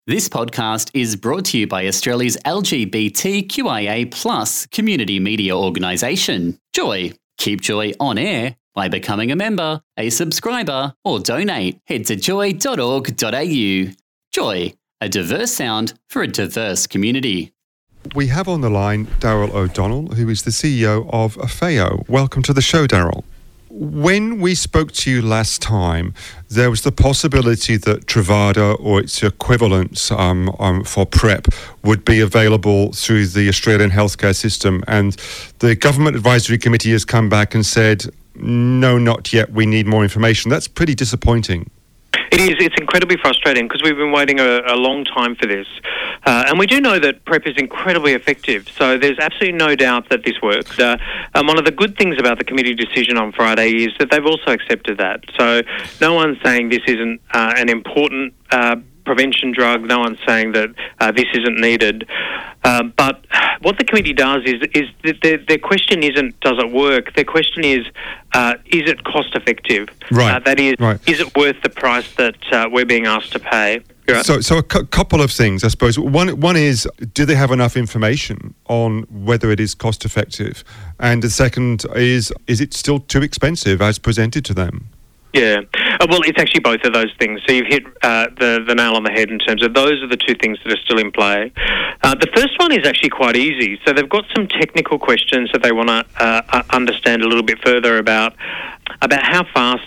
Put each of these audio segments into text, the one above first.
This podcast is brought to you by Australia's LGBTQIA+ community media organisation, Joy. Keep Joy on air by becoming a member, a subscriber, or donate. Head to joy.org.au. Joy, a diverse sound for a diverse community. We have on the line Daryl O'Donnell, who is the CEO of AFAO. Welcome to the show, Daryl. When we spoke to you last time, there was the possibility that Truvada or its equivalents for PrEP would be available through the Australian healthcare system. And the Government Advisory Committee has come back and said, no, not yet, we need more information. That's pretty disappointing. It is. It's incredibly frustrating because we've been waiting a long time for this. And we do know that PrEP is incredibly effective, so there's absolutely no doubt that this works. One of the good things about the committee decision on Friday is that they've also accepted that. So no one's saying this isn't an important prevention drug. No one's saying that this isn't needed. But what the committee does is that their question isn't, does it work? Their question is it cost effective? Right. That is, Is it worth the price that we're being asked to pay? Right. So a couple of things, I suppose. One is, do they have enough information on whether it is cost effective? And the second is it still too expensive as presented to them? Yeah. Well, it's actually both of those things. So you've hit the nail on the head in terms of those are the two things that are still in play. The first one is actually quite easy. So they've got some technical questions that they want to understand a little bit further about how fast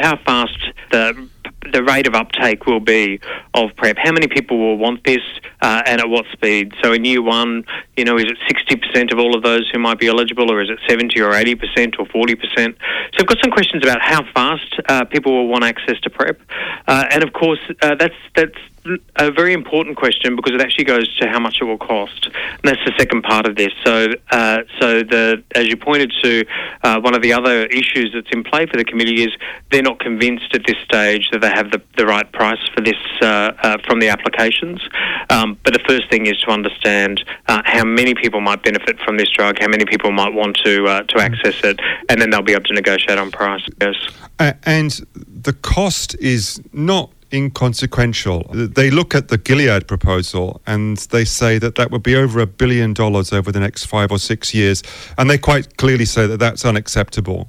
the rate of uptake will be of PrEP. How many people will want this and at what speed? So in year one, is it 60% of all of those who might be eligible, or is it 70 or 80% or 40%? So I've got some questions about how fast people will want access to PrEP. And of course, that's a very important question because it actually goes to how much it will cost. And that's the second part of this. So as you pointed to, one of the other issues that's in play for the committee is they're not convinced at this stage that they have the right price for this from the applications. But the first thing is to understand how many people might benefit from this drug, how many people might want to access it, and then they'll be able to negotiate on price. Yes. And the cost is not inconsequential. They look at the Gilead proposal and they say that would be over $1 billion over the next 5 or 6 years, and they quite clearly say that that's unacceptable.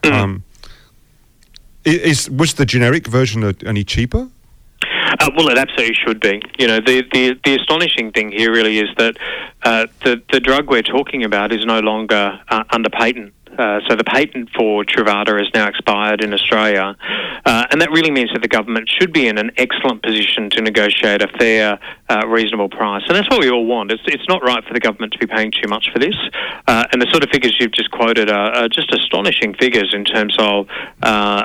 Was the generic version any cheaper? Well, it absolutely should be. The astonishing thing here really is that the drug we're talking about is no longer under patent. So the patent for Truvada has now expired in Australia, and that really means that the government should be in an excellent position to negotiate a fair, reasonable price. And that's what we all want. It's not right for the government to be paying too much for this. And the sort of figures you've just quoted are just astonishing figures in terms of the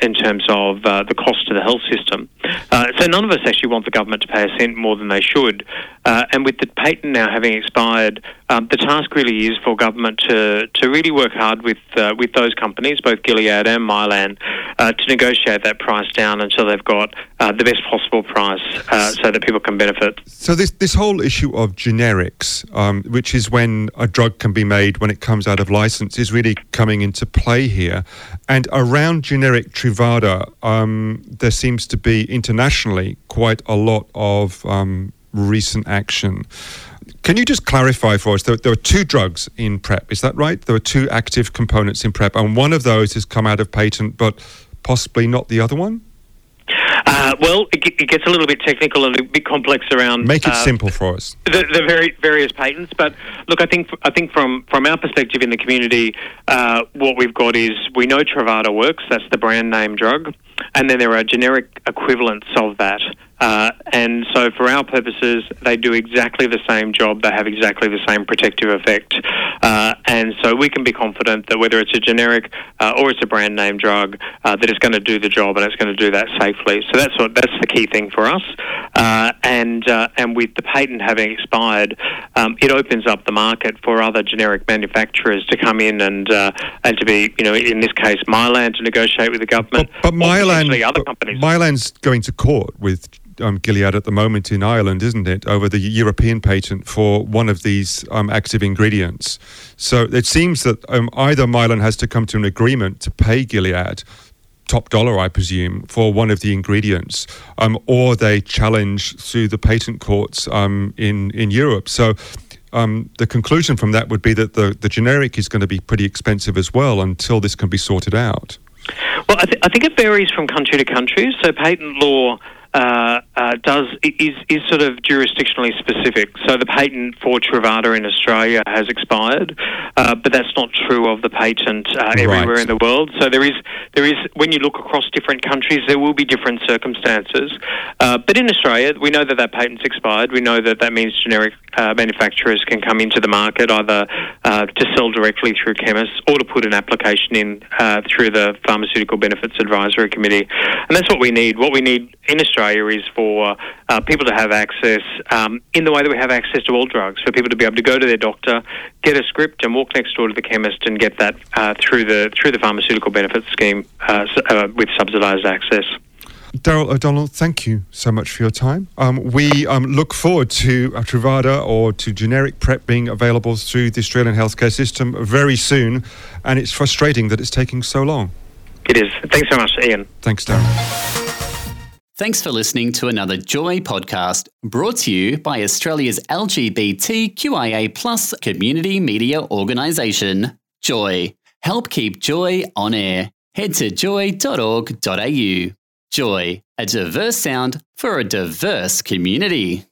cost to the health system. So none of us actually want the government to pay a cent more than they should. And with the patent now having expired, the task really is for government to really work hard with those companies, both Gilead and Mylan, to negotiate that price down until they've got the best possible price so that people can benefit. So this whole issue of generics, which is when a drug can be made when it comes out of license, is really coming into play here. And around generic Truvada, there seems to be internationally quite a lot of recent action. Can you just clarify for us, there are two drugs in PrEP, is that right? There are two active components in PrEP, and one of those has come out of patent, but possibly not the other one? Well, it gets a little bit technical and a bit complex around... Make it simple for us. The very various patents. But look, I think from our perspective in the community, what we've got is we know Truvada works, that's the brand name drug, and then there are generic equivalents of that. And so for our purposes, they do exactly the same job. They have exactly the same protective effect. And so we can be confident that whether it's a generic or it's a brand name drug, that it's going to do the job and it's going to do that safely. So that's the key thing for us. And with the patent having expired, it opens up the market for other generic manufacturers to come in and to be, in this case, Mylan to negotiate with the government. But Mylan, other companies. Mylan's going to court with Gilead at the moment in Ireland, isn't it, over the European patent for one of these active ingredients. So it seems that either Mylan has to come to an agreement to pay Gilead top dollar, I presume, for one of the ingredients, or they challenge through the patent courts in Europe. So the conclusion from that would be that the generic is going to be pretty expensive as well until this can be sorted out. Well, I think it varies from country to country. So patent law is sort of jurisdictionally specific. So the patent for Truvada in Australia has expired, but that's not true of the patent everywhere in the world. So there is when you look across different countries, there will be different circumstances. But in Australia, we know that patent's expired. We know that means generic manufacturers can come into the market either to sell directly through chemists or to put an application in through the Pharmaceutical Benefits Advisory Committee. And that's what we need. What we need in Australia is for people to have access in the way that we have access to all drugs, for people to be able to go to their doctor, get a script and walk next door to the chemist and get that through the Pharmaceutical Benefits Scheme with subsidised access. Daryl O'Donnell, thank you so much for your time. We look forward to Truvada or to generic PrEP being available through the Australian healthcare system very soon, and it's frustrating that it's taking so long. It is. Thanks so much, Ian. Thanks, Daryl. Thanks for listening to another Joy podcast, brought to you by Australia's LGBTQIA+ community media organisation, Joy. Help keep Joy on air. Head to joy.org.au. Joy, a diverse sound for a diverse community.